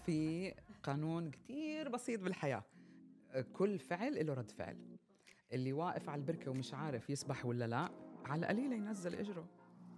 في قانون كتير بسيط بالحياة، كل فعل له رد فعل. اللي واقف على البركة ومش عارف يسبح ولا لا، على القليلة ينزل إجره.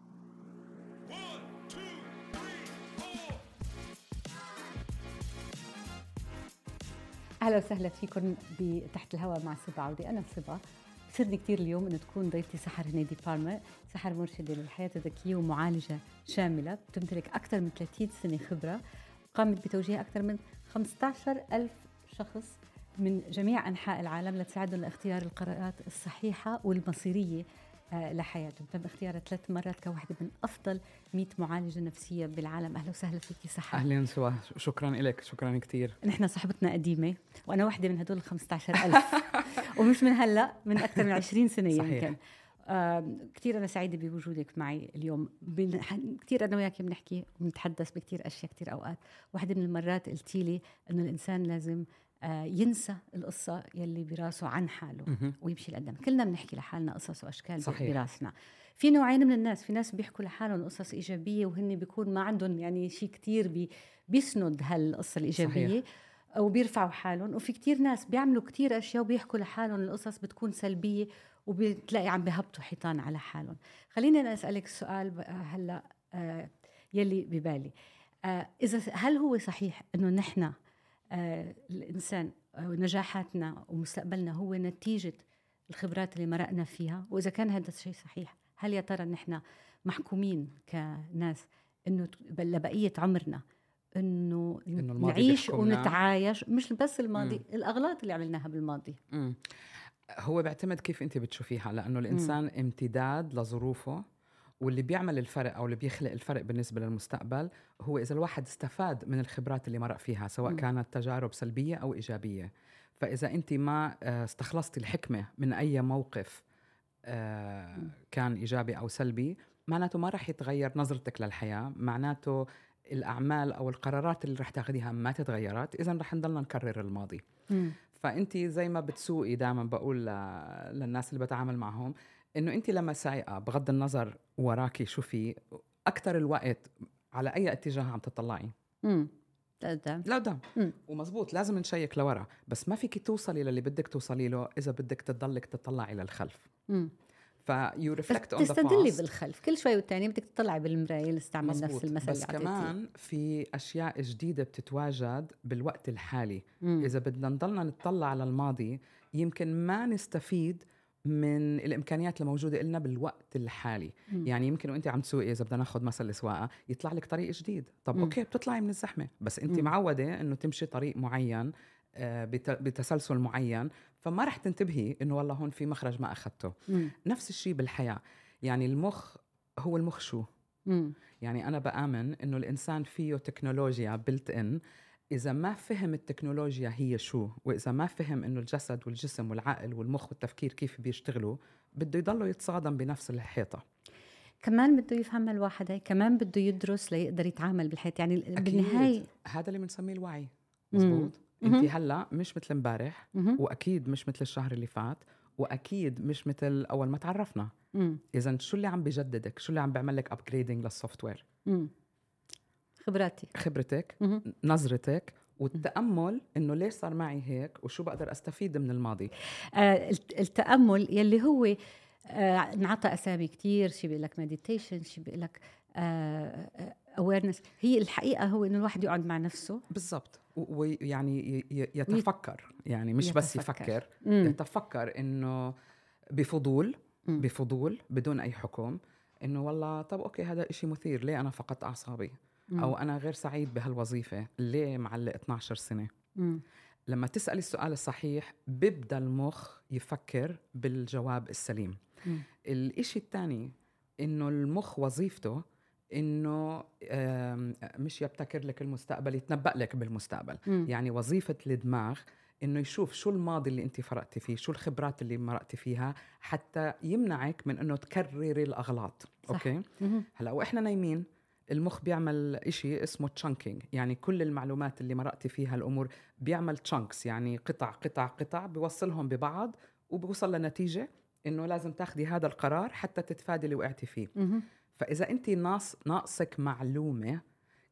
أهلا وسهلا فيكم بتحت الهواء مع صبا عودي. أنا صبا. بسرني كتير اليوم أنه تكون ضيفتي سحر هنيدي بارما. سحر مرشدة للحياة الذكية ومعالجة شاملة، بتمتلك أكثر من 30 سنة خبرة، قامت بتوجيه أكثر من 15,000 شخص من جميع أنحاء العالم لتساعدهم لاختيار القرارات الصحيحة والمصيرية لحياتهم. تم اختيارها 3 مرات كواحدة من أفضل 100 معالجة نفسية بالعالم. أهلا وسهلا فيكي سحر. أهلا سوا، شكرا لك، شكرا كتير. نحن صحبتنا قديمة وأنا واحدة من هدول 15,000 ومش من هلأ، من أكثر من 20 سنة صحيح. يمكن. كتير أنا سعيدة بوجودك معي اليوم. كتير أنا وياك بنحكي وبنتحدث بكتير أشياء كتير أوقات. واحدة من المرات قلتي لي إنه الإنسان لازم ينسى القصة يلي براسه عن حاله ويمشي لقدام. كلنا بنحكي لحالنا قصص وأشكال براسنا. في نوعين من الناس، في ناس بيحكوا لحالهم قصص إيجابية وهن بيكون ما عندهم يعني شيء كتير بيسند هالقصة الإيجابية. صحيح. وبيرفعوا حالهم. وفي كتير ناس بيعملوا كتير أشياء وبيحكوا لحالهم القصص بتكون سلبية وبتلاقي عم بيهبطوا حيطان على حالهم. خليني أنا أسألك السؤال هلأ يلي ببالي. هل هو صحيح أنه نحن الإنسان ونجاحاتنا ومستقبلنا هو نتيجة الخبرات اللي مرقنا فيها؟ وإذا كان هذا الشيء صحيح، هل يا ترى نحن محكومين كناس إنه لبقية عمرنا إنه نعيش ونتعايش، مش بس الماضي، الأغلاط اللي عملناها بالماضي؟ هو بيعتمد كيف أنت بتشوفيها، لأنه الإنسان امتداد لظروفه، واللي بيعمل الفرق أو اللي بيخلق الفرق بالنسبة للمستقبل هو إذا الواحد استفاد من الخبرات اللي مرق فيها، سواء كانت تجارب سلبية أو إيجابية. فإذا أنت ما استخلصتي الحكمة من أي موقف كان إيجابي أو سلبي، معناته ما رح يتغير نظرتك للحياة، معناته الأعمال أو القرارات اللي رح تاخديها ما تتغيرات، إذن رح نضلنا نكرر الماضي. فأنت زي ما بتسوقي، دائما بقول للناس اللي بتعامل معهم إنه أنت لما سايقة بغض النظر وراكي شو في، أكتر الوقت على أي اتجاه عم تطلعي؟ لقدام. ومزبوط لازم نشيك لورا، بس ما فيك توصلي للي بدك توصلي له إذا بدك تضلك تطلعي للخلف. فيو ريفلكت اون ذا باست. تستدلي بالخلف كل شوي والتاني بدك تطلعي بالمرايه، نستعمل نفس المثل. بس كمان في اشياء جديده بتتواجد بالوقت الحالي. اذا بدنا نضلنا نطلع على الماضي يمكن ما نستفيد من الامكانيات الموجوده لنا بالوقت الحالي. يعني يمكن وانت عم تسوقي، اذا بدنا ناخذ مثل السواقه، يطلع لك طريق جديد. طب اوكي، بتطلعي من الزحمه، بس انت معوده انه تمشي طريق معين بتسلسل معين، فما رح تنتبهي إنه والله هون في مخرج ما أخذته. نفس الشيء بالحياة. يعني المخ هو المخ شو؟ يعني أنا بآمن إنه الإنسان فيه تكنولوجيا بلت إن. إذا ما فهم التكنولوجيا هي شو، وإذا ما فهم إنه الجسد والجسم والعقل والمخ والتفكير كيف بيشتغلوا، بده يضلوا يتصادم بنفس الحيطة. كمان بده يفهم الواحد، هي كمان بده يدرس ليقدر يتعامل بالحياة. يعني بالنهاية هذا اللي بنسميه الوعي. مزبوط. انتي هلا مش مثل امبارح، واكيد مش مثل الشهر اللي فات، واكيد مش مثل اول ما تعرفنا. اذا شو اللي عم بيجددك؟ شو اللي عم بيعمل لك ابجريدنج للسوفت وير؟ خبرتك، نظرتك، والتأمل إنه ليش صار معي هيك وشو بقدر أستفيد من الماضي. التأمل يلي هو نعطى أسامي كتير، شي بيقول لك مديتيشن، شي بيقول لك awareness. هي الحقيقة هو إنه الواحد يقعد مع نفسه بالضبط، ويعني يتفكر، يعني مش بس يفكر، يتفكر إنه بفضول بدون أي حكم، إنه والله طب أوكي هذا إشي مثير، ليه أنا فقدت أعصابي؟ أو أنا غير سعيد بهالوظيفة، ليه معلق 12 سنة؟ لما تسأل السؤال الصحيح بيبدأ المخ يفكر بالجواب السليم. الإشي الثاني إنه المخ وظيفته إنه مش يبتكر لك المستقبل، يتنبأ لك بالمستقبل. يعني وظيفة الدماغ إنه يشوف شو الماضي اللي أنت فرقتي فيه، شو الخبرات اللي مرقتي فيها، حتى يمنعك من إنه تكرري الأغلاط. أوكي. هلأ وإحنا نايمين المخ بيعمل إشي اسمه تشانكينج، يعني كل المعلومات اللي مرقتي فيها الأمور بيعمل تشانكس، يعني قطع بيوصلهم ببعض وبيوصل لنتيجة إنه لازم تاخدي هذا القرار حتى تتفادي اللي وقعتي فيه. فإذا أنت ناقصك معلومة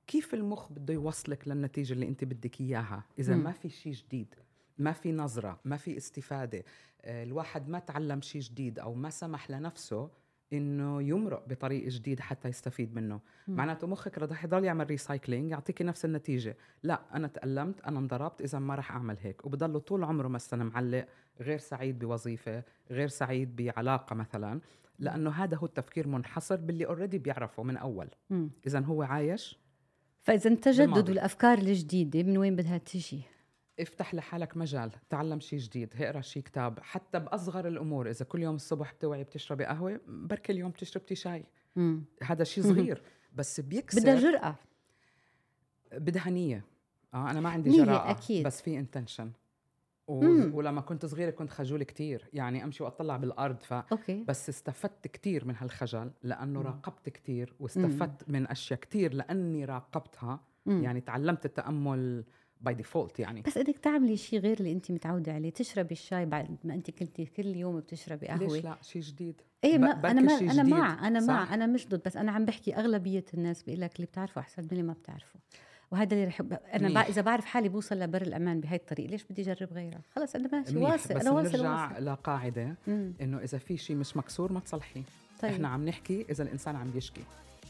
كيف المخ بده يوصلك للنتيجة اللي انت بدك اياها اذا ما في شيء جديد، ما في نظرة، ما في استفادة، الواحد ما تعلم شيء جديد او ما سمح لنفسه انه يمرق بطريق جديد حتى يستفيد منه. معناته مخك رح يضل يعمل ريسايكلينج يعطيكي نفس النتيجة. لا انا تألمت، انا انضربت، اذا ما رح اعمل هيك، وبضله طول عمره مثلا معلق غير سعيد بوظيفة، غير سعيد بعلاقة مثلا، لانه هذا هو التفكير منحصر باللي اوريدي بيعرفه من اول. اذا هو عايش. فاذا التجدد والافكار الجديده من وين بدها تيجي؟ افتح لحالك مجال، تعلم شيء جديد، اقرا شيء كتاب، حتى باصغر الامور. اذا كل يوم الصبح بتوعي بتشربي قهوه، بركي اليوم تشربتي شاي. هذا شيء صغير بس بيكسر. بدها جرأة، بدها نية. انا ما عندي نية جرأة أكيد. بس في انتنشن. ولما كنت صغيرة كنت خجول كتير، يعني امشي واطلع بالارض أوكي. بس استفدت كتير من هالخجل لانه راقبت كتير، واستفدت من اشياء كتير لاني راقبتها. يعني تعلمت التأمل باي ديفولت. يعني بس بدك تعملي شيء غير اللي انت متعوده عليه، تشربي الشاي بعد ما انت كنتي كل يوم بتشربي قهوه. ليش لا شيء جديد؟ ايه ما انا ما شي انا جديد. مع انا مش ضد، بس انا عم بحكي اغلبيه الناس بيقول لك اللي بتعرفه احسن من اللي ما بتعرفه، وهذا اللي رح انا اذا بعرف حالي بوصل لبر الامان بهي الطريق، ليش بدي اجرب غيرها؟ خلص انا ماشي واثق، بس انا واثق نرجع لقاعده انه اذا في شيء مش مكسور ما تصلحيه. طيب. احنا عم نحكي اذا الانسان عم يشكي.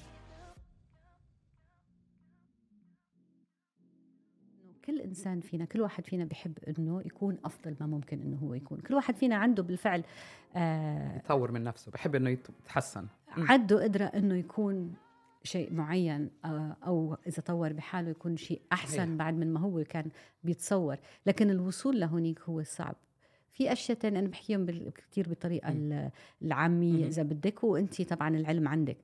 كل إنسان فينا، كل واحد فينا بيحب إنه يكون أفضل ما ممكن إنه هو يكون. كل واحد فينا عنده بالفعل يطور من نفسه، بحب إنه يتحسن، عنده قدرة إنه يكون شيء معين، أو إذا طور بحاله يكون شيء أحسن. صحيح. بعد من ما هو كان بيتصور، لكن الوصول لهونيك هو صعب. في أشياء تانية أنا بحكيهم كتير بطريقة العامية إذا بدك، وأنتي طبعا العلم عندك.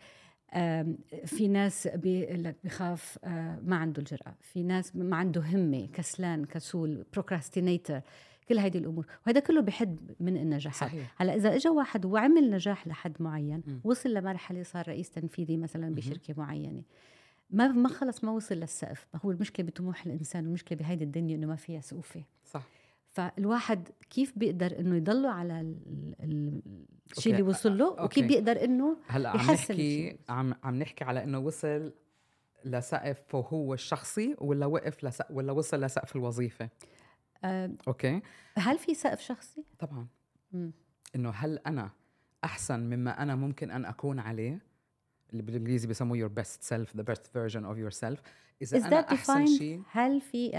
في ناس بيخاف، ما عنده الجرأة، في ناس ما عنده همة، كسلان، كسول، بروكراستينيتر، كل هذه الأمور، وهذا كله بحد من النجاحات. هلا إذا إجا واحد وعمل نجاح لحد معين، وصل لمرحلة صار رئيس تنفيذي مثلا بشركة معينة، ما خلص، ما وصل للسقف. ما هو المشكلة بطموح الإنسان، المشكلة بهيدي الدنيا إنه ما فيها سقوفة. صح. فالواحد كيف بيقدر إنه يضله على الشيء اللي وصل له، وكيف بيقدر إنه يحسن الشيء. عم نحكي على إنه وصل لسقف هو الشخصي، ولا ولا وصل لسقف الوظيفة؟ أوكي. هل في سقف شخصي؟ طبعا. إنه هل أنا أحسن مما أنا ممكن أن أكون عليه، اللي بالإنجليزي بيسموه your best self, the best version of yourself. إذا أنا أحسن شيء، هل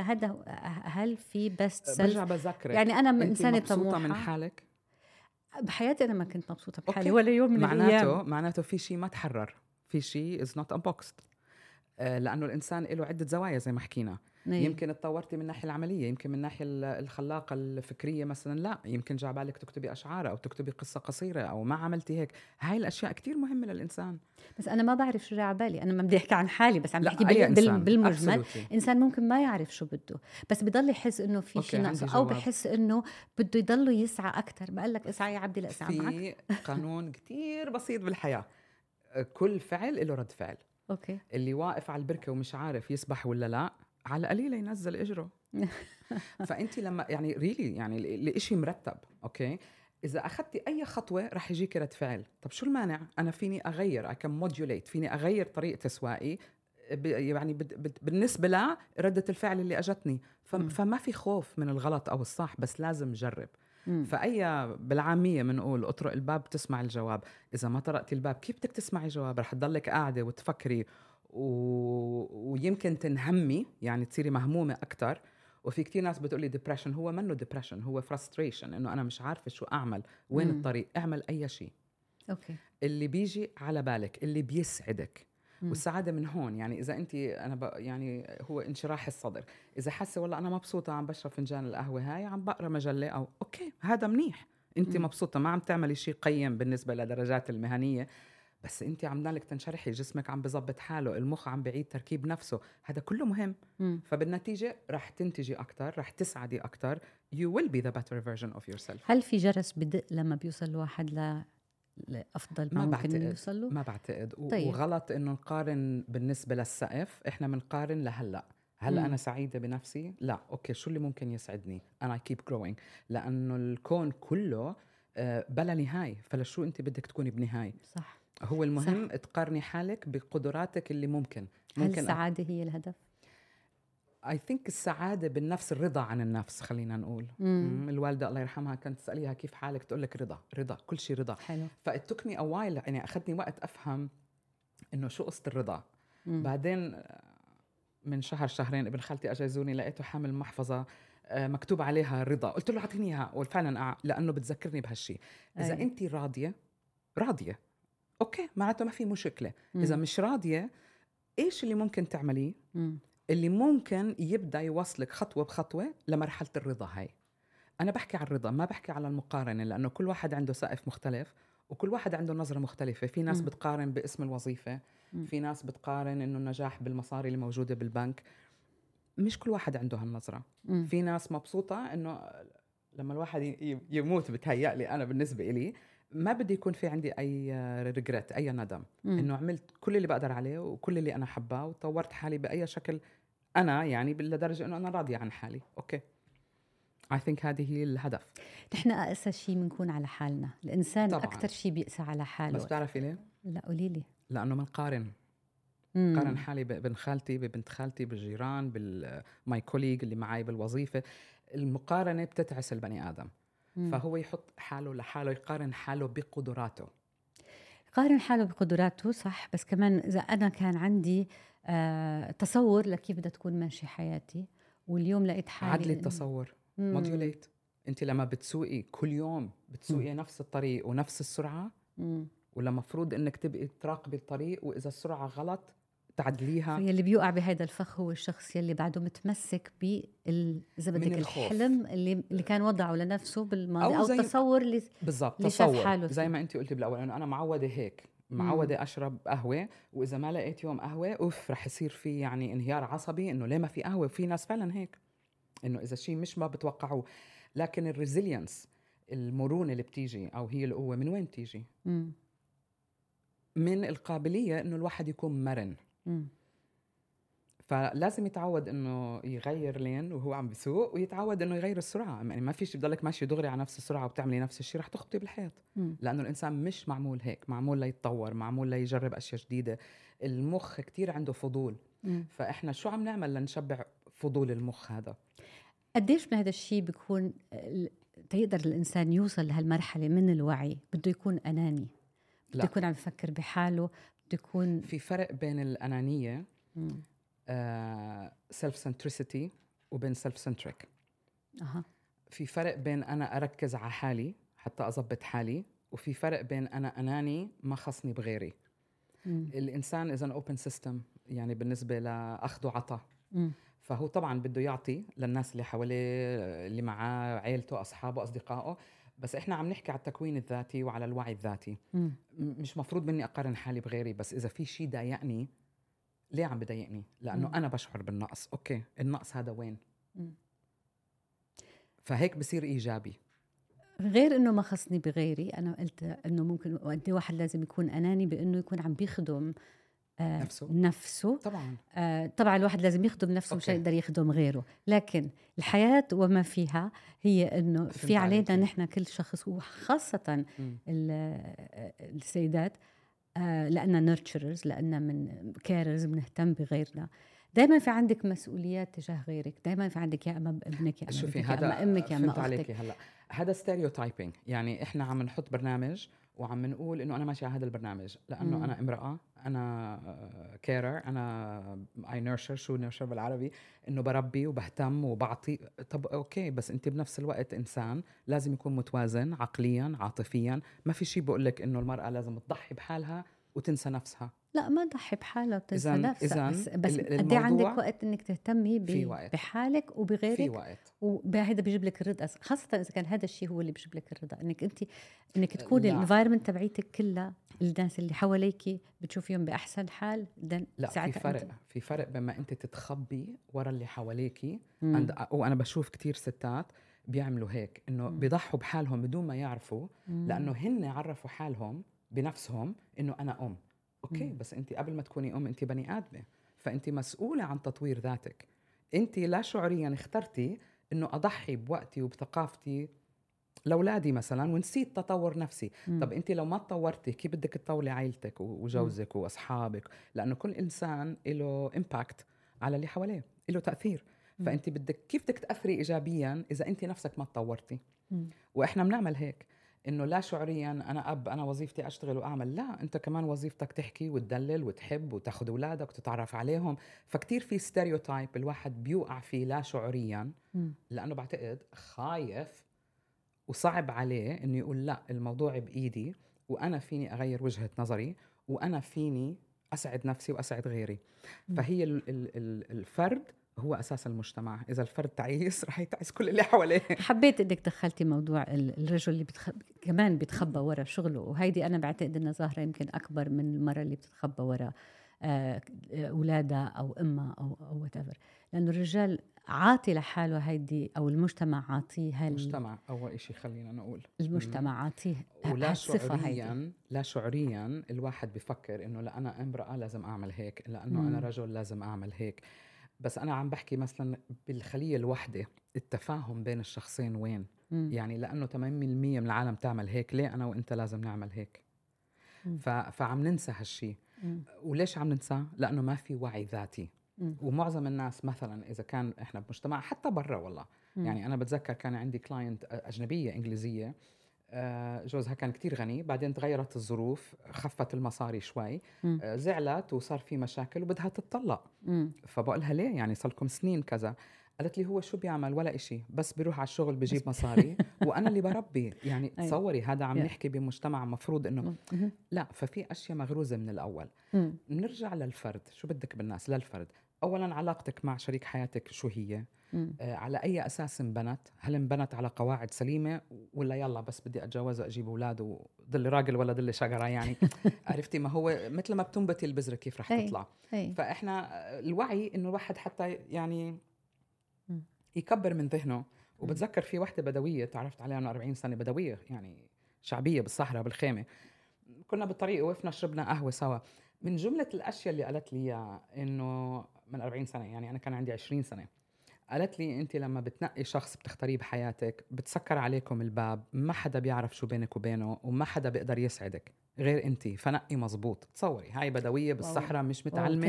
في best self؟ برجع بذكرك، يعني أنا إنسانة طموحة من حالك. بحياتي أنا ما كنت مبسوطة بحالي ولا يوم من الأيام. معناته في شيء ما تحرر، في شيء is not unboxed. لأنه الإنسان له عدة زوايا زي ما حكينا. يمكن اتطورتي من الناحية العملية، يمكن من الناحية الخلاقة الفكرية مثلا، لا يمكن جاء بالك تكتبي أشعار أو تكتبي قصة قصيرة أو ما عملتي هيك. هاي الأشياء كتير مهمة للإنسان. بس أنا ما بعرف شو جاء بالي، أنا ما بدي أحكي عن حالي، بس عم بحكي بالمجمل. إنسان ممكن ما يعرف شو بده، بس بضل يحس إنه في شيء ناقص، أو بحس إنه بده يضله يسعى أكتر. بقول لك اسعى يا عبدي لأسعى معك. في قانون كتير بسيط بالحياة، كل فعل له رد فعل. أوكي. اللي واقف على البركة ومش عارف يسبح ولا لا، على قليلة ينزل إجره. فأنت لما يعني يعني الإشي مرتب. أوكي. إذا أخذتي أي خطوة رح يجيك رد فعل. طب شو المانع؟ أنا فيني أغير، I can modulate، فيني أغير طريقة تسوائي يعني بالنسبة لردة الفعل اللي أجتني. فما في خوف من الغلط أو الصح، بس لازم جرب. فأي بالعامية منقول اطرق الباب تسمع الجواب. إذا ما طرقتي الباب كيف بدك تسمعي الجواب؟ رح تضلك قاعدة وتفكري ويمكن تنهمي، يعني تصيري مهمومة أكتر. وفي كتير ناس بتقولي depression، هو منه depression، هو frustration، إنه أنا مش عارفة شو أعمل، وين الطريق. اعمل أي شيء. أوكي. اللي بيجي على بالك، اللي بيسعدك. والسعادة من هون، يعني إذا أنت يعني هو انشراح الصدر. إذا حاسة والله أنا مبسوطة عم بشرب فنجان القهوة هاي، عم بقرأ مجلة، أو أوكي هذا منيح. أنت مبسوطة، ما عم تعملي شيء قيم بالنسبة لدرجات المهنية، بس أنت عم نالك تنشرحي، جسمك عم بزبط حاله، المخ عم بعيد تركيب نفسه، هذا كله مهم. فبالنتيجة رح تنتجي أكتر، رح تسعدي أكتر. You will be the better version of yourself. هل في جرس بدق لما بيوصل الواحد لأفضل ما ممكن يوصل له؟ ما بعتقد. طيب. وغلط إنه نقارن بالنسبة للسقف. إحنا منقارن لهلأ. هل أنا سعيدة بنفسي؟ لا. أوكي شو اللي ممكن يسعدني؟ أنا keep growing، لأنه الكون كله بلا نهاية. فلشو أنت بدك تكوني بنهاية؟ صح. هو المهم صح. تقارني حالك بقدراتك اللي ممكن. هل السعادة هي الهدف؟ I think السعادة بالنفس، الرضا عن النفس خلينا نقول. الوالدة الله يرحمها كانت تسأليها كيف حالك تقول لك رضا، رضا، كل شيء رضا. حلو. فاتوكني أوايل، يعني أخذني وقت أفهم إنه شو قصة الرضا. بعدين من شهرين ابن خالتي أجا يزورني، لقيته حامل محفظة مكتوب عليها رضا. قلت له أعطيني إياها، وفعلا لأنه بتذكرني بهالشيء. إذا أنت راضية أوكي، معناته ما في مشكلة. إذا مش راضية، إيش اللي ممكن تعمليه اللي ممكن يبدأ يوصلك خطوة بخطوة لمرحلة الرضا هاي؟ أنا بحكي عن الرضا، ما بحكي على المقارنة، لأنه كل واحد عنده سقف مختلف وكل واحد عنده نظرة مختلفة. في ناس بتقارن باسم الوظيفة، في ناس بتقارن إنه النجاح بالمصاري اللي موجودة بالبنك. مش كل واحد عنده هالنظرة. في ناس مبسوطة إنه لما الواحد يموت، بتهيألي أنا بالنسبة إلي ما بدي يكون في عندي أي ريجريت، أي ندم، إنه عملت كل اللي بقدر عليه وكل اللي أنا حباه وطورت حالي بأي شكل أنا، يعني لدرجة إنه أنا راضية عن حالي. أوكي، I think هذه هي الهدف. نحن أقسى شيء بنكون على حالنا. الإنسان طبعاً أكتر شيء بيقسى على حاله. بس بتعرفي ليه؟ لا قولي لي. لأنه منقارن. قارن حالي بابن خالتي، ببنت خالتي، بالجيران، بالماي كوليج اللي معي بالوظيفة. المقارنة بتتعس البني آدم. فهو يحط حاله لحاله، يقارن حاله بقدراته. يقارن حاله بقدراته صح، بس كمان إذا أنا كان عندي تصور لكيف بدها تكون ماشي حياتي، واليوم لقيت حالي عدلي التصور، موديوليت. انت لما بتسوقي كل يوم بتسوقي نفس الطريق ونفس السرعة، ولا مفروض انك تبقي تراقبي الطريق، واذا السرعة غلط تعدليها. اللي بيوقع بهذا الفخ هو الشخص يلي بعده متمسك إذا بدك الحلم اللي كان وضعه لنفسه بالماضي، أو التصور اللي بالضبط اللي شاف حاله زي ما انت قلتي بالاول، انه انا معودة هيك، معودة أشرب قهوة، وإذا ما لقيت يوم قهوة رح يصير في يعني انهيار عصبي، إنه ليه ما في قهوة. وفي ناس فعلا هيك، إنه إذا شيء مش ما بتوقعوه. لكن الريزيلينس، المرونة اللي بتيجي، أو هي القوة، من وين بتيجي؟ من القابلية إنه الواحد يكون مرن. فلازم يتعود إنه يغير لين وهو عم بيسوق، ويتعود إنه يغير السرعة. يعني ما فيش يضلك ماشي دغري على نفس السرعة وبتعملي نفس الشيء، رح تخبطي بالحيط. لأنه الإنسان مش معمول هيك، معمول ليتطور، معمول ليجرب أشياء جديدة. المخ كتير عنده فضول. فإحنا شو عم نعمل لنشبع فضول المخ هذا؟ قديش من هذا الشيء بيكون تقدر الإنسان يوصل لهالمرحلة من الوعي؟ بده يكون أناني، بده يكون عم يفكر بحاله، بده يكون في فرق بين الأنانية self centricity وبين self centric. في فرق بين أنا أركز على حالي حتى أضبط حالي، وفي فرق بين أنا أناني ما خصني بغيري. الإنسان is an open system، يعني بالنسبة لأخذ وعطاء. فهو طبعا بده يعطي للناس اللي حواليه، اللي معاه، عيلته، أصحابه، أصدقائه. بس إحنا عم نحكي على التكوين الذاتي وعلى الوعي الذاتي. مش مفروض مني أقارن حالي بغيري. بس إذا في شيء ضايقني، ليه عم بضايقني؟ لأنه أنا بشعر بالنقص. أوكي، النقص هذا وين؟ فهيك بصير إيجابي. غير إنه ما خصني بغيري، أنا قلت إنه ممكن قد واحد لازم يكون أناني بإنه يكون عم بيخدم نفسه. طبعا طبعا الواحد لازم يخدم نفسه مش يقدر يخدم غيره. لكن الحياة وما فيها هي إنه في علينا نحن كل شخص، وخاصة السيدات، لأننا nurturers، لأننا من كارز، بنهتم بغيرنا. دايما في عندك مسؤوليات تجاه غيرك، دايما في عندك يا أما ابنك، يا أما بنتك، يا أما أمك، يا أما أختك. هلا هذا ستيريوتايبينج. يعني إحنا عم نحط برنامج وعم نقول إنه أنا ماشي على هذا البرنامج لأنه أنا امرأة، أنا كيرر، أنا I nurture. شو nurture بالعربي؟ إنه بربي وبهتم وبعطي. طب أوكي، بس أنت بنفس الوقت إنسان لازم يكون متوازن عقليا عاطفيا. ما في شيء بقولك إنه المرأة لازم تضحي بحالها وتنسى نفسها. لا، ما تضحي بحالها وتنسى نفسها، بس قد ايه عندك وقت انك تهتمي بحالك وبغيرك؟ في وقت، وهذا بيجيب لك الرضا، خاصه اذا كان هذا الشيء هو اللي بيجيب لك الرضا، انك تكون الانفايرمنت تبعيتك كلها، الناس اللي حواليك بتشوفيهم باحسن حال. لا، في فرق بما انت تتخبي ورا اللي حواليكي. وانا بشوف كتير ستات بيعملوا هيك، انه بيضحوا بحالهم بدون ما يعرفوا، لانه هن عرفوا حالهم بنفسهم انه انا ام. اوكي، بس انت قبل ما تكوني ام انت بني ادمه، فانت مسؤوله عن تطوير ذاتك. انت لا شعوريا اخترتي انه اضحي بوقتي وبثقافتي لاولادي مثلا ونسيت تطور نفسي. طب انت لو ما تطورتي كيف بدك تطوري عائلتك وجوزك واصحابك؟ لانه كل انسان له امباكت على اللي حواليه، له تاثير. فانت كيف بدك تاثري ايجابيا اذا انت نفسك ما تطورتي؟ واحنا بنعمل هيك، انه لا شعوريا انا اب، انا وظيفتي اشتغل واعمل. لا، انت كمان وظيفتك تحكي وتدلل وتحب وتاخذ اولادك وتتعرف عليهم. فكتير في ستيريوتايب الواحد بيوقع فيه لا شعوريا، لانه بعتقد خايف وصعب عليه انه يقول لا، الموضوع بايدي وانا فيني اغير وجهة نظري وانا فيني اسعد نفسي واسعد غيري. فهي الفرد هو اساس المجتمع. اذا الفرد تعيس رح يتعس كل اللي حواليه. حبيت انك دخلتي موضوع الرجل اللي كمان بيتخبى ورا شغله، وهيدي انا بعتقد انها ظاهره يمكن اكبر من المراه اللي بتتخبى ورا اولادها او امها او whatever. لانه الرجال عاطي لحاله هيدي، او المجتمع عاطيه المجتمع اول شيء خلينا نقول المجتمع عاطيه ولا شعوريا. لا شعوريا الواحد بفكر انه لا انا امرأة لازم اعمل هيك، لانه انا رجل لازم اعمل هيك. بس انا عم بحكي مثلا بالخلية الوحدة التفاهم بين الشخصين وين؟ يعني لانه 80% من العالم تعمل هيك، ليه انا وانت لازم نعمل هيك؟ فعم ننسى هالشي. وليش عم ننسى؟ لانه ما في وعي ذاتي. ومعظم الناس مثلا اذا كان احنا بمجتمع حتى برا والله، يعني انا بتذكر كان عندي كلاينت اجنبيه انجليزيه، جوزها كان كتير غني، بعدين تغيرت الظروف، خفت المصاري شوي، زعلت وصار في مشاكل وبدها تتطلق. فبقولها ليه؟ يعني صار لكم سنين كذا. قالت لي هو شو بيعمل؟ ولا إشي، بس بيروح على الشغل بجيب مصاري وأنا اللي بربي. يعني تصوري هذا عم نحكي بمجتمع مفروض إنه لا. ففي أشياء مغروزة من الأول. نرجع للفرد، شو بدك بالناس؟ للفرد أولا علاقتك مع شريك حياتك شو هي؟ على أي أساس انبنت؟ هل انبنت على قواعد سليمة ولا يلا بس بدي أتجوز وأجيب أولاد وضل راجل ولا ضل شجرة؟ يعني عرفتي، ما هو مثل ما بتنبتي البذرة كيف رح تطلع. فإحنا الوعي إنه الواحد حتى يعني يكبر من ذهنه. وبتذكر في وحدة بدوية تعرفت عليها أنا 40 سنة، بدوية يعني شعبية بالصحراء بالخيمة، كنا بالطريق وقفنا شربنا قهوة سوا. من جملة الأشياء اللي قالت لي إنه من 40 سنة، يعني أنا كان عندي 20 سنة، قالت لي أنت لما بتنقي شخص بتختاريه بحياتك بتسكر عليكم الباب، ما حدا بيعرف شو بينك وبينه وما حدا بيقدر يسعدك غير أنت، فنقي مزبوط. تصوري هاي بدوية بالصحراء مش متعلمة،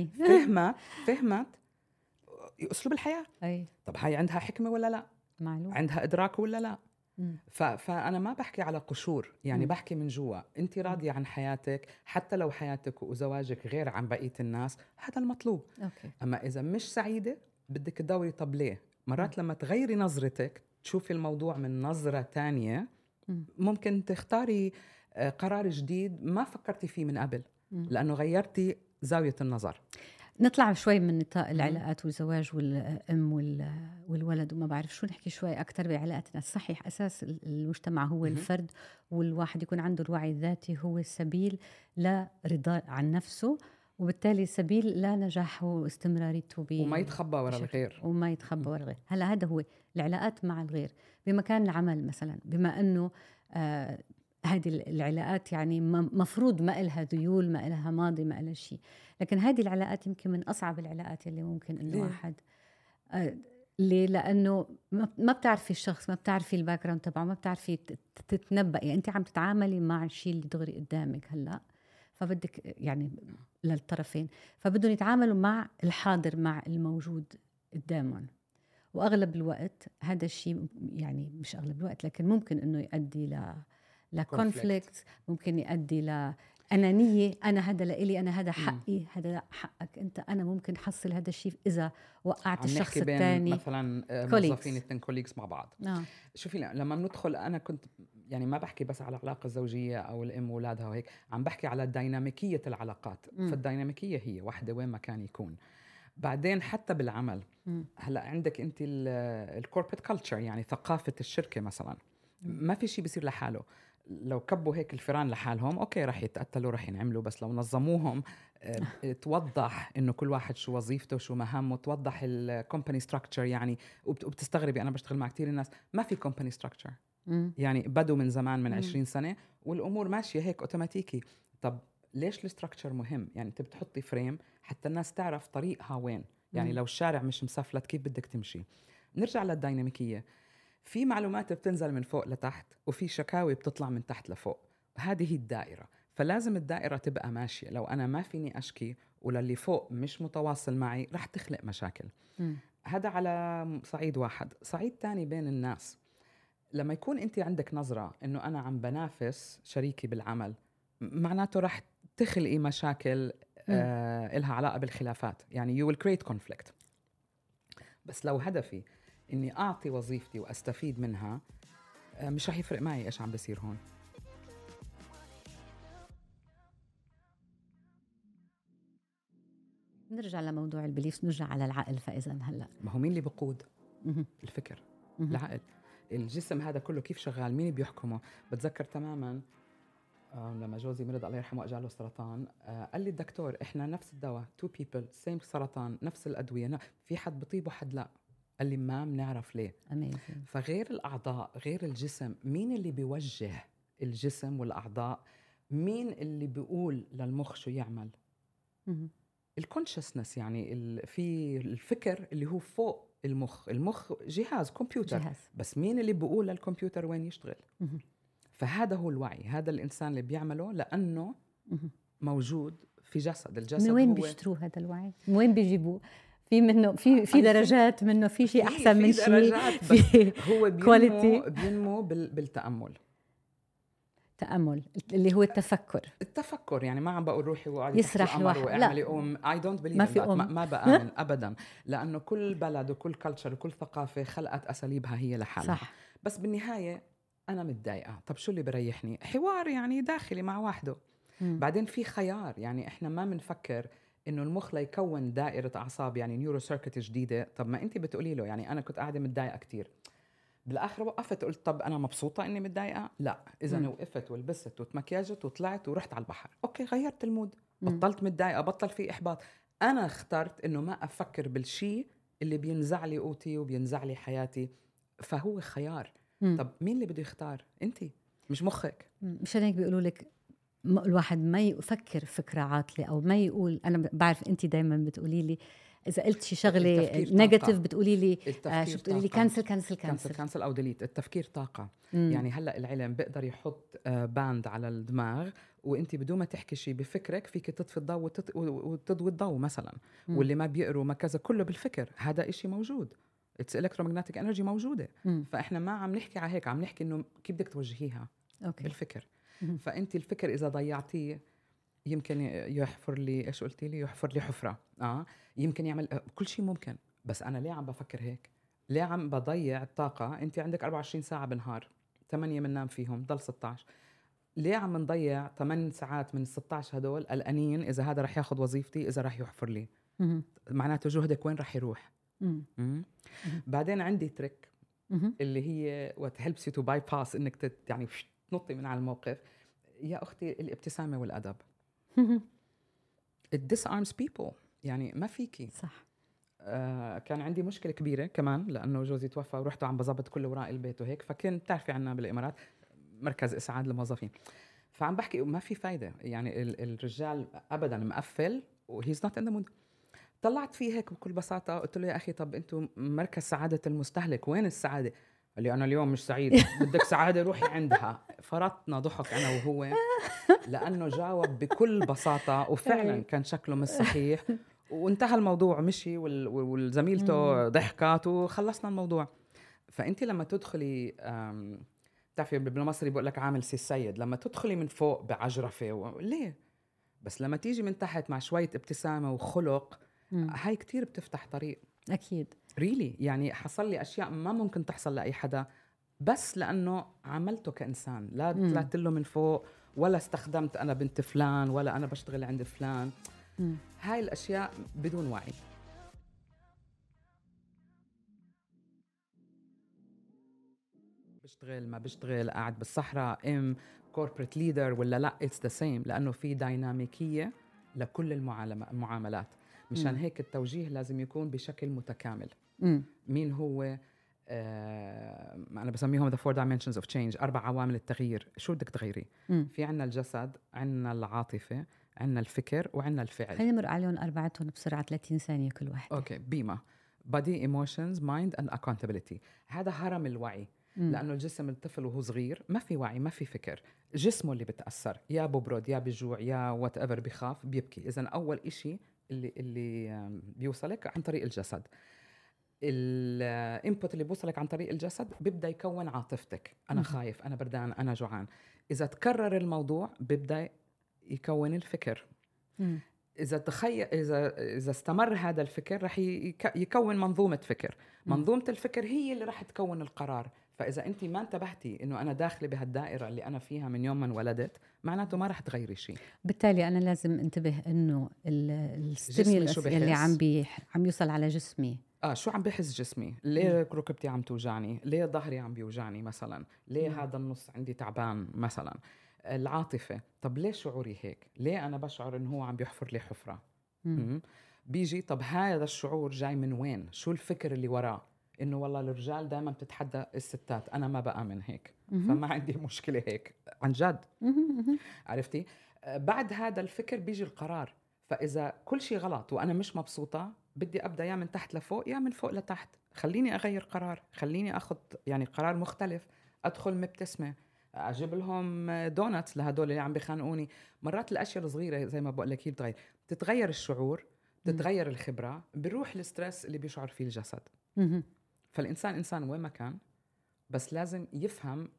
فهمت أسلوب الحياة. طب هاي عندها حكمة ولا لا؟ معلوم. عندها إدراك ولا لا؟ فأنا ما بحكي على قشور، يعني بحكي من جوا. أنت راضية عن حياتك حتى لو حياتك وزواجك غير عن بقية الناس، هذا المطلوب. أما إذا مش سعيدة بدك تدوري طب ليه. مرات لما تغيري نظرتك تشوفي الموضوع من نظرة تانية ممكن تختاري قرار جديد ما فكرتي فيه من قبل، لأنه غيرتي زاوية النظر. نطلع شوي من نطاق العلاقات والزواج والأم والولد وما بعرف شو، نحكي شوي أكتر بعلاقاتنا. صحيح أساس المجتمع هو الفرد، والواحد يكون عنده الوعي الذاتي هو السبيل لرضا عن نفسه، وبالتالي سبيل لنجاحه واستمراريته وما يتخبى ورا الغير. وما يتخبى ورا الغير. هلا هذا هو العلاقات مع الغير بمكان العمل مثلا، بما أنه هذه العلاقات يعني مفروض ما إلها ذيول، ما إلها ماضي، ما إلها شيء، لكن هذه العلاقات يمكن من أصعب العلاقات اللي ممكن إنه واحد ليه؟ لأنه ما بتعرفي الشخص، ما بتعرفي الباك جراوند تبعه، ما بتعرفي تتنبأ. يعني أنت عم تتعاملي مع الشيء اللي دغري قدامك هلأ، فبدك يعني للطرفين فبدهم يتعاملوا مع الحاضر، مع الموجود قدامهم. وأغلب الوقت هذا الشيء، يعني مش أغلب الوقت لكن ممكن إنه يؤدي لكونفليكت، ممكن يؤدي لأنانية. أنا هذا لإلي، أنا هذا حقي، هذا لا حقك أنت. أنا ممكن حصل هذا الشيء إذا وقعت الشخص الثاني. مثلا موظفين 2 كوليكس مع بعض. شوفي لما ندخل، أنا كنت يعني ما بحكي بس على العلاقة الزوجية أو الأم وولادها وهيك، عم بحكي على ديناميكية العلاقات. فالديناميكية هي واحدة وين ما كان يكون. بعدين حتى بالعمل، هلا عندك انت الكوربريت كلتشر، يعني ثقافه الشركه مثلا، ما في شيء بيصير لحاله. لو كبوا هيك الفيران لحالهم اوكي رح يتقتلوا، رح ينعملوا، بس لو نظموهم توضح انه كل واحد شو وظيفته شو مهامه، توضح الكومباني ستراكشر. يعني وبتستغربي، انا بشتغل مع كتير الناس ما في كومباني ستراكشر، يعني بدوا من زمان من 20 سنه والامور ماشيه هيك اوتوماتيكي. طب ليش الستراكشر مهم؟ يعني انت بتحطي فريم حتى الناس تعرف طريقها وين. يعني لو الشارع مش مسفلت كيف بدك تمشي؟ نرجع للديناميكية. في معلومات بتنزل من فوق لتحت وفي شكاوي بتطلع من تحت لفوق. هذه هي الدائرة. فلازم الدائرة تبقى ماشية. لو أنا ما فيني أشكي وللي فوق مش متواصل معي رح تخلق مشاكل. هذا على صعيد واحد. صعيد تاني بين الناس، لما يكون أنت عندك نظرة إنه أنا عم بنافس شريكي بالعمل، معناته رح تخلقي مشاكل إلها علاقة بالخلافات. يعني you will create conflict. بس لو هدفي إني أعطي وظيفتي وأستفيد منها، مش رح يفرق معي إيش عم بيصير هون. نرجع لموضوع البليفs، نرجع على العقل. فإذا هلأ ما هو مين اللي بقود؟ الفكر. العقل. الجسم هذا كله كيف شغال؟ مين بيحكمه؟ بتذكر تماما لما جوزي مرض الله يرحمه أجاله سرطان، قال لي الدكتور إحنا نفس الدواء، two people same سرطان، نفس الأدوية، في حد بطيب وحد لا. قال لي ما بنعرف ليه. Amazing. فغير الأعضاء غير الجسم، مين اللي بيوجه الجسم والأعضاء؟ مين اللي بيقول للمخ شو يعمل؟ الكونشسنس. يعني في الفكر اللي هو فوق المخ. المخ جهاز كمبيوتر جهاز. بس مين اللي بيقول للكمبيوتر وين يشتغل؟ فهذا هو الوعي. هذا الإنسان اللي بيعمله لأنه موجود في جسد. الجسد من وين بيشتروا هذا الوعي؟ من وين بيجيبوه؟ في منه في درجات منه، في شيء أحسن من شيء. هو بينمو بالتأمل. تأمل اللي هو التفكر. يعني ما عم بقول روحي وقعدي يسرح الواحد واعملي I don't believe ما بآمن أبدا. لأنه كل بلد وكل كلتشر وكل ثقافة خلقت أساليبها هي لحالها. صح. بس بالنهاية أنا متضايقة، طب شو اللي بريحني؟ حوار يعني داخلي مع واحده. بعدين في خيار. يعني إحنا ما منفكر إنه المخ ليكون دائرة أعصاب يعني نيورو سيركت جديدة. طب ما أنت بتقولي له يعني أنا كنت قاعدة متضايقة كتير، بالآخر وقفت قلت طب أنا مبسوطة إني متضايقة؟ لا. إذا أنا وقفت ولبست وتمكياجت وطلعت ورحت على البحر، أوكي غيرت المود، بطلت متضايقة، بطل في إحباط. أنا اخترت إنه ما أفكر بالشي اللي بينزع لي قوتي وبينزع لي حياتي. فهو خيار. طب مين اللي بده يختار؟ أنتي، مش مخك. مشان هيك بيقولوا لك الواحد ما يفكر فكرة عاطلة أو ما يقول. أنا بعرف أنتي دايما بتقولي لي إذا قلت شي شغلة نيجاتيف بتقولي لي شو بتقولي لي؟ كانسل أو ديليت. التفكير طاقة. يعني هلأ العلم بيقدر يحط باند على الدماغ وانت بدون ما تحكي شيء بفكرك فيك تطفي الضوء وتضوي الضوء مثلا. واللي ما بيقروا ما كذا كله بالفكر. هذا إشي موجود. It's electromagnetic energy موجودة. فإحنا ما عم نحكي على هيك، عم نحكي إنه كيف بدك توجهيها. بالفكر. فأنت الفكر إذا ضيعتيه يمكن يحفر لي إيش قلتي لي؟ يحفر لي حفرة. يمكن يعمل كل شيء ممكن. بس أنا ليه عم بفكر هيك؟ ليه عم بضيع الطاقة؟ أنت عندك 24 ساعة بالنهار، 8 بننام فيهم، ضل 16. ليه عم نضيع 8 ساعات من 16 هدول قلقانين إذا هذا رح ياخد وظيفتي، إذا رح يحفر لي؟ معناته جهدك وين رح يروح؟ بعدين عندي تريك اللي هي what helps you to bypass إنك يعني تنطي من على الموقف. يا أختي الابتسامة والأدب. it disarms people. يعني ما فيكي. صح. كان عندي مشكلة كبيرة كمان لأنه جوزي توفى ورحت عم بضبط كل وراء البيت وهيك. فكنت تعرفي عنا بالإمارات مركز إسعاد للموظفين. فعم بحكي ما في فايدة. يعني الرجال أبدا مقفل وهيز نوت إن ذا مود. طلعت فيه هيك بكل بساطة قلت له يا أخي طب أنتم مركز سعادة المستهلك، وين السعادة؟ قال لي أنا اليوم مش سعيد. بدك سعادة روحي عندها. فرطنا ضحك أنا وهو لأنه جاوب بكل بساطة وفعلا كان شكله مش صحيح. وانتهى الموضوع، مشي والزميلته ضحكات وخلصنا الموضوع. فأنت لما تدخلي تعرفي بالمصري بقول لك عامل سي السيد، لما تدخلي من فوق بعجرفة ليه؟ بس لما تيجي من تحت مع شوية ابتسامة وخلق هاي كتير بتفتح طريق. أكيد ريلي يعني حصل لي أشياء ما ممكن تحصل لأي حدا بس لأنه عملته كإنسان. لا طلعت له من فوق ولا استخدمت أنا بنت فلان ولا أنا بشتغل عند فلان. هاي الأشياء بدون وعي. بشتغل ما بشتغل، قاعد بالصحراء، corporate leader ولا لا، it's the same. لأنه في ديناميكية لكل المعاملات. مشان هيك التوجيه لازم يكون بشكل متكامل. مين هو؟ أنا بسميهم the 4 dimensions of change، 4 عوامل التغيير. شو بدك تغيري؟ في عنا الجسد، عنا العاطفة، عنا الفكر، وعنا الفعل. خلينا نمر عليهم أربعتهم بسرعة 30 ثانية كل واحد. أوكي. بيما body emotions mind and accountability. هذا هرم الوعي. لأنه الجسم الطفل وهو صغير ما في وعي، ما في فكر، جسمه اللي بتأثر، يا ببرد يا بجوع يا وات ايفر، بخاف بيبكي. إذن أول إشي اللي بيوصلك عن طريق الجسد، الانبوت اللي بيوصلك عن طريق الجسد بيبدأ يكون عاطفتك، أنا خايف، أنا بردان، أنا جوعان. إذا تكرر الموضوع بيبدأ يكون الفكر. إذا استمر هذا الفكر رح يكون منظومة فكر. منظومة الفكر هي اللي رح تكون القرار. فإذا أنت ما انتبهتي إنه أنا داخلة بهالدائرة اللي أنا فيها من يوم ما انولدت، معناته ما رح تغيري شيء. بالتالي أنا لازم انتبه إنه الستيمولس اللي عم يوصل على جسمي. شو عم بحس جسمي؟ ليه ركبتي عم توجعني؟ ليه ظهري عم بيوجعني مثلا؟ ليه هذا النص عندي تعبان مثلا؟ العاطفة، طب ليه شعوري هيك؟ ليه أنا بشعر إنه هو عم بيحفر لي حفرة؟ بيجي طب هذا الشعور جاي من وين؟ شو الفكر اللي وراه؟ إنه والله الرجال دائما بتتحدى الستات، أنا ما بقى من هيك، فما عندي مشكلة هيك عن جد. عرفتي؟ بعد هذا الفكر بيجي القرار. فإذا كل شيء غلط وأنا مش مبسوطة، بدي أبدأ يا من تحت لفوق يا من فوق لتحت. خليني أغير قرار، خليني أخذ يعني قرار مختلف. أدخل مبتسمة، أجيب لهم دوناتس لهدول اللي عم بيخانقوني. مرات الأشياء الصغيرة زي ما بقول لك هي بتتغير الشعور، بتتغير الخبرة، بيروح الستريس اللي بيشعر فيه الجسد. فالإنسان إنسان وين ما كان، بس لازم يفهم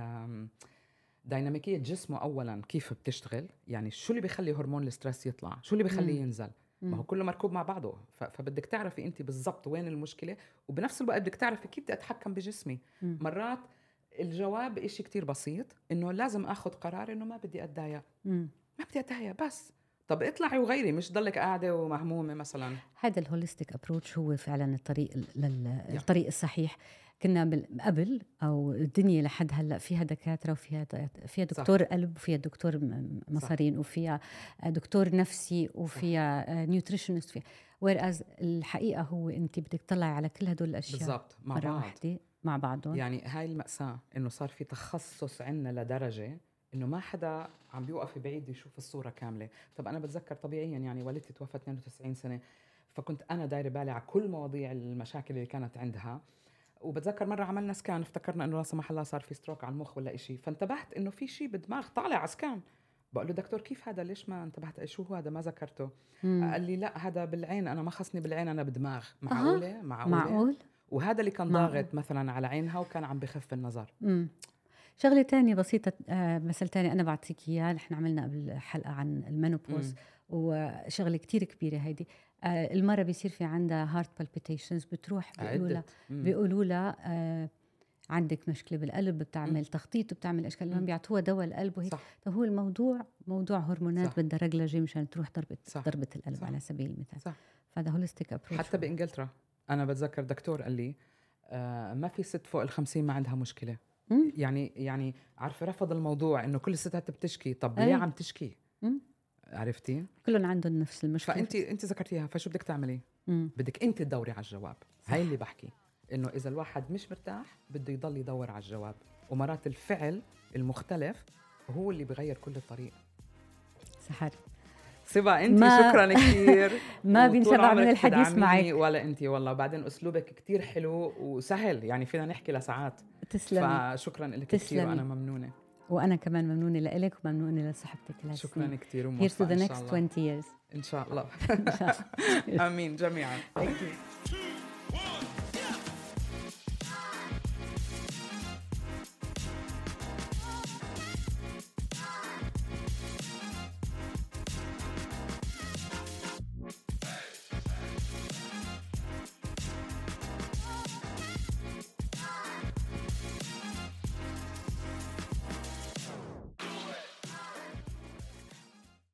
ديناميكية جسمه أولا كيف بتشتغل. يعني شو اللي بيخلي هرمون الستريس يطلع، شو اللي بيخليه ينزل. ما هو كله مركوب مع بعضه. فبدك تعرفي أنت بالضبط وين المشكلة، وبنفس الوقت بدك تعرفي كيف بدي أتحكم بجسمي. مرات الجواب إشي كتير بسيط، إنه لازم أخذ قرار إنه ما بدي أتضايق، ما بدي أتضايق بس. طب اطلعي وغيري، مش ضلك قاعدة ومهمومة مثلا. هذا الهوليستيك أبروتش هو فعلا الطريق الطريق الصحيح. كنا قبل أو الدنيا لحد هلأ فيها دكاترة وفيها دكتور صح. قلب، وفيها دكتور مصارين، وفيها دكتور نفسي، وفيها نيوتريشنست، فيها whereas الحقيقة هو أنت بدك تطلعي على كل هدول الأشياء بالضبط مع مرة واحدة مع بعضهم. يعني هاي المأساة إنه صار في تخصص عنا لدرجة إنه ما حدا عم بيوقف بعيد يشوف الصورة كاملة. طب أنا بتذكر طبيعيا يعني والدتي توفت 92 سنة، فكنت أنا دايرة بالي على كل مواضيع المشاكل اللي كانت عندها. وبتذكر مرة عملنا سكان، افتكرنا إنه لا سمح الله صار في ستروك على المخ ولا إشي، فانتبهت إنه في شيء بالدماغ طالع على سكان. بقول له دكتور كيف هذا، ليش ما انتبهت، شو هو هذا ما ذكرته؟ قال لي لا هذا بالعين، أنا ما خصني بالعين، أنا بدماغ. معقولة؟ وهذا اللي كان ضاغط مثلا على عينها وكان عم بخف النظر. شغلة تانية بسيطة، مثل تاني أنا بعطيك إياه. نحن عملنا قبل حلقة عن المينوبوز، وشغلة كتير كبيرة هيدي. المرة بيصير في عندها هارت بالبيتيشنز، بتروح بيقولوا لها عندك مشكلة بالقلب، بتعمل تخطيط وبتعمل أشكال، لما بيعطوها دواء القلب وهيك. طب هو الموضوع موضوع هرمونات بدها رجلجة مشان تروح ضربة القلب صح. على سبيل المثال. فهذا هوليستيك أبروتش. حتى بإنجلترا أنا بتذكر دكتور قال لي ما في ست فوق 50 ما عندها مشكلة. يعني عارفة رفض الموضوع إنه كل الستات بتشكي. طب ليه عم تشكي؟ عرفتي؟ كلهم عندهم نفس المشكلة. فأنت ذكرتيها، فشو بدك تعملي؟ بدك أنت تدوري على الجواب. هاي اللي بحكي، إنه إذا الواحد مش مرتاح بده يضل يدور على الجواب، ومرات الفعل المختلف هو اللي بيغير كل الطريق. سحر صبا أنت شكرا كثير. ما بنشبع من الحديث معك ولا أنت والله. بعدين أسلوبك كتير حلو وسهل، يعني فينا نحكي لساعات. تسلم. فشكرا لك كثير، وأنا ممنونة. وأنا كمان ممنونة لك وممنونة لصحبتك. شكرا كثير، Here's to the next 20 years إن شاء الله. آمين جميعا. Thank you.